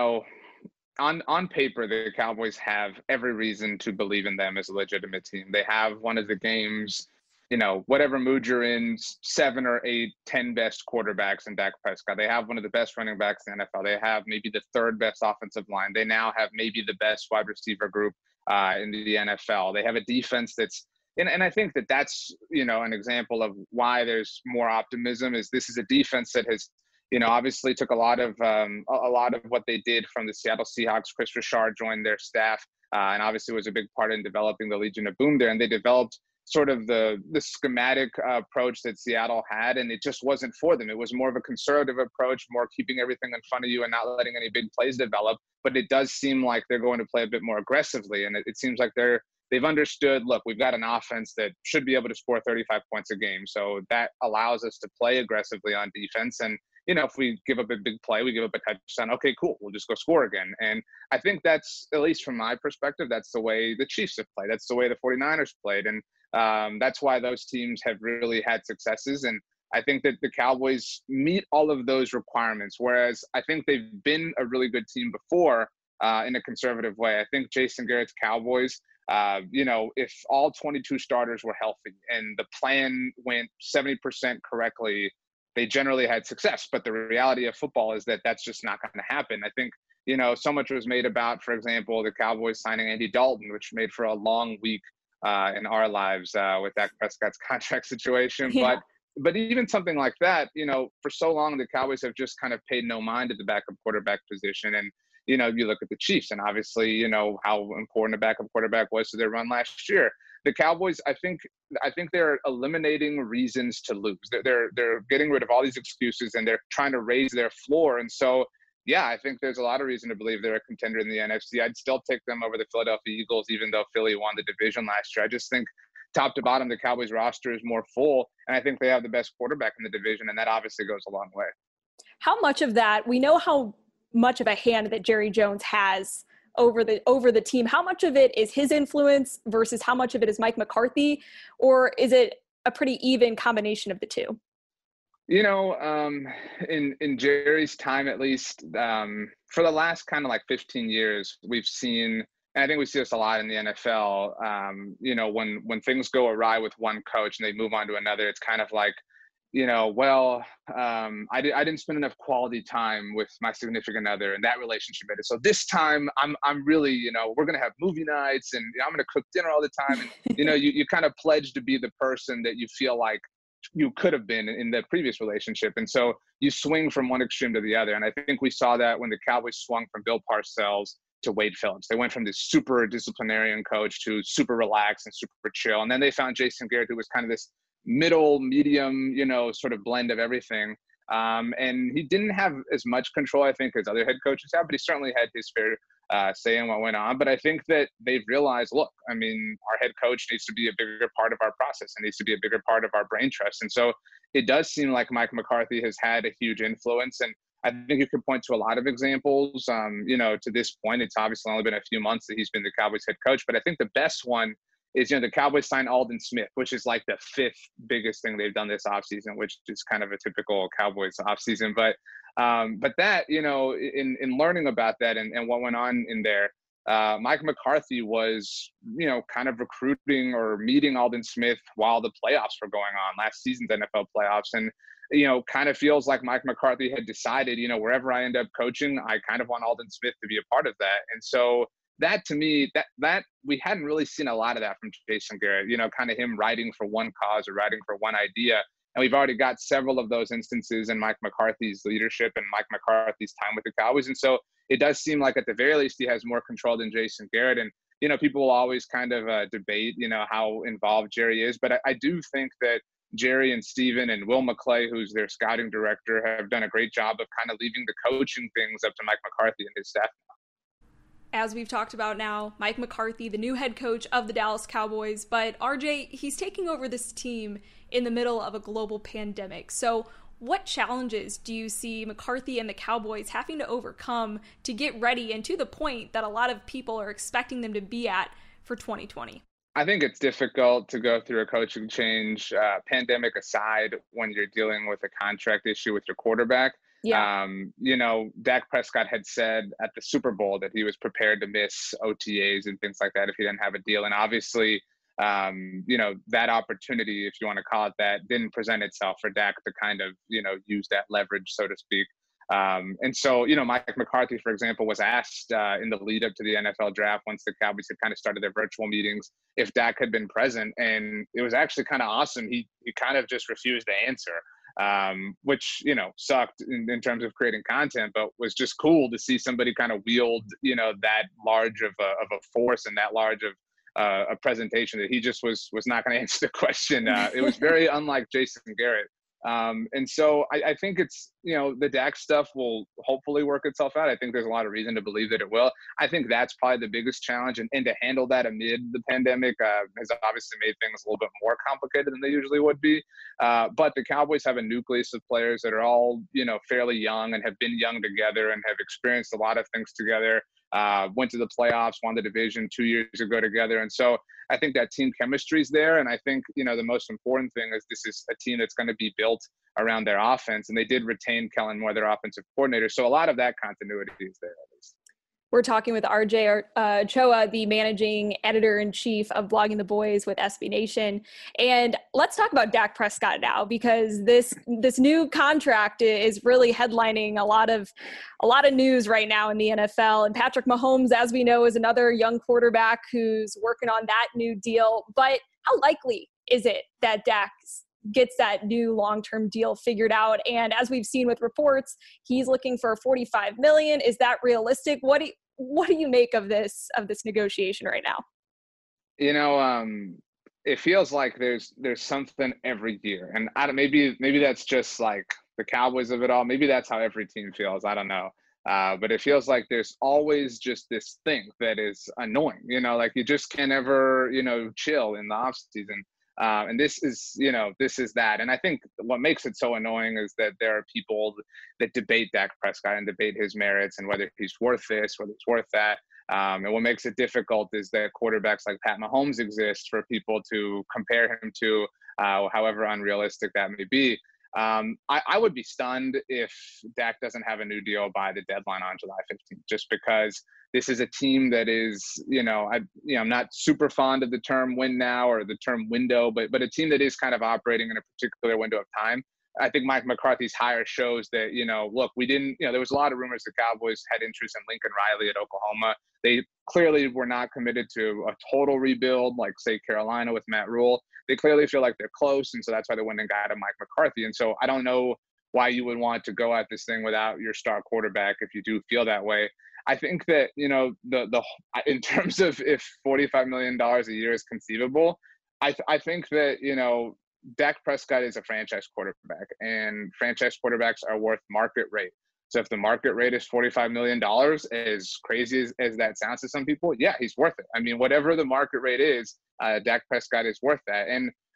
on paper, the Cowboys have every reason to believe in them as a legitimate team. They have one of the game's, whatever mood you're in, 7 or 8, 10 best quarterbacks in Dak Prescott. They have one of the best running backs in the NFL. They have maybe the 3rd best offensive line. They now have maybe the best wide receiver group in the NFL. They have a defense that's, and I think that that's, an example of why there's more optimism. Is this is a defense that has, obviously took a lot of what they did from the Seattle Seahawks. Chris Richard joined their staff, and obviously was a big part in developing the Legion of Boom there. And they developed sort of the schematic approach that Seattle had, and it just wasn't for them. It was more of a conservative approach, more keeping everything in front of you and not letting any big plays develop. But it does seem like they're going to play a bit more aggressively, and it seems like they've understood, look, we've got an offense that should be able to score 35 points a game. So that allows us to play aggressively on defense. And if we give up a big play, we give up a touchdown, okay, cool, we'll just go score again. And I think that's, at least from my perspective, that's the way the Chiefs have played. That's the way the 49ers played. And that's why those teams have really had successes. And I think that the Cowboys meet all of those requirements, whereas I think they've been a really good team before in a conservative way. I think Jason Garrett's Cowboys, if all 22 starters were healthy and the plan went 70% correctly, they generally had success. But the reality of football is that that's just not going to happen. I think, so much was made about, for example, the Cowboys signing Andy Dalton, which made for a long week in our lives with Dak Prescott's contract situation. Yeah. But even something like that, for so long, the Cowboys have just kind of paid no mind to the backup quarterback position. And, you look at the Chiefs, and obviously, how important a backup quarterback was to their run last year. The Cowboys, I think they're eliminating reasons to lose. They're getting rid of all these excuses, and they're trying to raise their floor. And so, yeah, I think there's a lot of reason to believe they're a contender in the NFC. I'd still take them over the Philadelphia Eagles, even though Philly won the division last year. I just think top to bottom, the Cowboys roster is more full, and I think they have the best quarterback in the division, and that obviously goes a long way. How much of that, we know how much of a hand that Jerry Jones has over the team. How much of it is his influence versus how much of it is Mike McCarthy, or is it a pretty even combination of the two? In Jerry's time, at least, for the last kind of like 15 years, we've seen, and I think we see this a lot in the NFL, when things go awry with one coach and they move on to another, it's kind of like, I didn't spend enough quality time with my significant other, and that relationship ended. So this time I'm really, we're going to have movie nights, and I'm going to cook dinner all the time. And, you kind of pledge to be the person that you feel like you could have been in the previous relationship. And so you swing from one extreme to the other. And I think we saw that when the Cowboys swung from Bill Parcells to Wade Phillips. They went from this super disciplinarian coach to super relaxed and super chill. And then they found Jason Garrett, who was kind of this middle, medium, sort of blend of everything. And he didn't have as much control, I think, as other head coaches have, but he certainly had his fair say in what went on. But I think that they've realized, look, I mean, our head coach needs to be a bigger part of our process and needs to be a bigger part of our brain trust. And so it does seem like Mike McCarthy has had a huge influence. And I think you could point to a lot of examples. To this point, it's obviously only been a few months that he's been the Cowboys head coach, but I think the best one is, the Cowboys signed Aldon Smith, which is like the 5th biggest thing they've done this offseason, which is kind of a typical Cowboys offseason. But that, in learning about that and what went on in there, Mike McCarthy was, kind of recruiting or meeting Aldon Smith while the playoffs were going on, last season's NFL playoffs. And, kind of feels like Mike McCarthy had decided, wherever I end up coaching, I kind of want Aldon Smith to be a part of that. And so that, to me, that we hadn't really seen a lot of that from Jason Garrett, kind of him writing for one cause or writing for one idea. And we've already got several of those instances in Mike McCarthy's leadership and Mike McCarthy's time with the Cowboys. And so it does seem like at the very least he has more control than Jason Garrett. And, people will always kind of debate, how involved Jerry is. But I do think that Jerry and Steven and Will McClay, who's their scouting director, have done a great job of kind of leaving the coaching things up to Mike McCarthy and his staff. As we've talked about now, Mike McCarthy, the new head coach of the Dallas Cowboys, but RJ, he's taking over this team in the middle of a global pandemic. So what challenges do you see McCarthy and the Cowboys having to overcome to get ready and to the point that a lot of people are expecting them to be at for 2020? I think it's difficult to go through a coaching change, pandemic aside, when you're dealing with a contract issue with your quarterback. Yeah. Dak Prescott had said at the Super Bowl that he was prepared to miss OTAs and things like that if he didn't have a deal. And obviously, that opportunity, if you want to call it that, didn't present itself for Dak to kind of, use that leverage, so to speak. And so, Mike McCarthy, for example, was asked in the lead up to the NFL draft, once the Cowboys had kind of started their virtual meetings, if Dak had been present. And it was actually kind of awesome. He kind of just refused to answer. Which, sucked in terms of creating content, but was just cool to see somebody kind of wield, that large of a force and that large of a presentation that he just was not going to answer the question. It was very unlike Jason Garrett. And so I think it's, the Dak stuff will hopefully work itself out. I think there's a lot of reason to believe that it will. I think that's probably the biggest challenge. And to handle that amid the pandemic has obviously made things a little bit more complicated than they usually would be. But the Cowboys have a nucleus of players that are all, fairly young and have been young together and have experienced a lot of things together. Went to the playoffs, won the division 2 years ago together. And so I think that team chemistry is there. And I think, the most important thing is this is a team that's going to be built around their offense. And they did retain Kellen Moore, their offensive coordinator. So a lot of that continuity is there, at least. We're talking with RJ Choa, the managing editor-in-chief of Blogging the Boys with SB Nation. And let's talk about Dak Prescott now, because this new contract is really headlining a lot of news right now in the NFL. And Patrick Mahomes, as we know, is another young quarterback who's working on that new deal. But how likely is it that Dak gets that new long-term deal figured out? And as we've seen with reports, he's looking for $45 million. Is that realistic? What do you make of this negotiation right now? It feels like there's something every year, and maybe that's just like the Cowboys of it all. Maybe that's how every team feels. I don't know. But it feels like there's always just this thing that is annoying, like you just can't ever, chill in the off season. And this is that. And I think what makes it so annoying is that there are people that debate Dak Prescott and debate his merits and whether he's worth this, whether he's worth that. And what makes it difficult is that quarterbacks like Pat Mahomes exist for people to compare him to, however unrealistic that may be. I would be stunned if Dak doesn't have a new deal by the deadline on July 15th, just because this is a team that is, I'm not super fond of the term win now or the term window, but a team that is kind of operating in a particular window of time. I think Mike McCarthy's hire shows that, look, we didn't, there was a lot of rumors the Cowboys had interest in Lincoln Riley at Oklahoma. They clearly were not committed to a total rebuild, like, say, Carolina with Matt Rule. They clearly feel like they're close, and so that's why they went and got a Mike McCarthy. And so I don't know why you would want to go at this thing without your star quarterback if you do feel that way. I think that, in terms of if $45 million a year is conceivable, I think that, Dak Prescott is a franchise quarterback, and franchise quarterbacks are worth market rate. So if the market rate is $45 million, as crazy as that sounds to some people, yeah, he's worth it. I mean, whatever the market rate is, Dak Prescott is worth that. And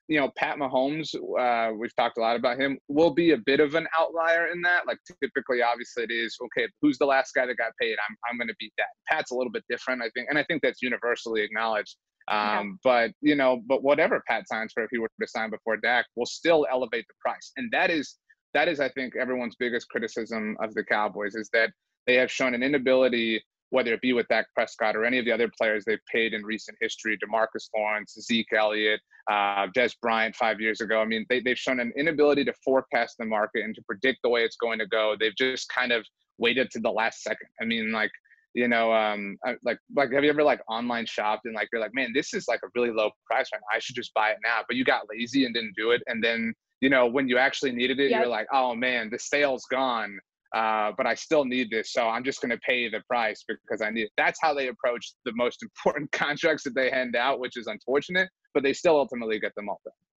Pat Mahomes, we've talked a lot about him, will be a bit of an outlier in that. Like typically, obviously, it is, okay, who's the last guy that got paid? I'm going to beat that. Pat's a little bit different, I think. And I think that's universally acknowledged. Yeah. But whatever Pat signs for, if he were to sign before Dak, will still elevate the price. And that is, I think, everyone's biggest criticism of the Cowboys, is that they have shown an inability, whether it be with Dak Prescott or any of the other players they've paid in recent history, DeMarcus Lawrence, Zeke Elliott, Des Bryant 5 years ago. I mean, they've shown an inability to forecast the market and to predict the way it's going to go. They've just kind of waited to the last second. I mean, like have you ever like online shopped and like you're like, man, this is like a really low price right now, I should just buy it now, but you got lazy and didn't do it, and then when you actually needed it, you're like, oh man, the sale's gone. But I still need this, so I'm just going to pay the price because I need it. That's how they approach the most important contracts that they hand out, which is unfortunate, but they still ultimately get them all done.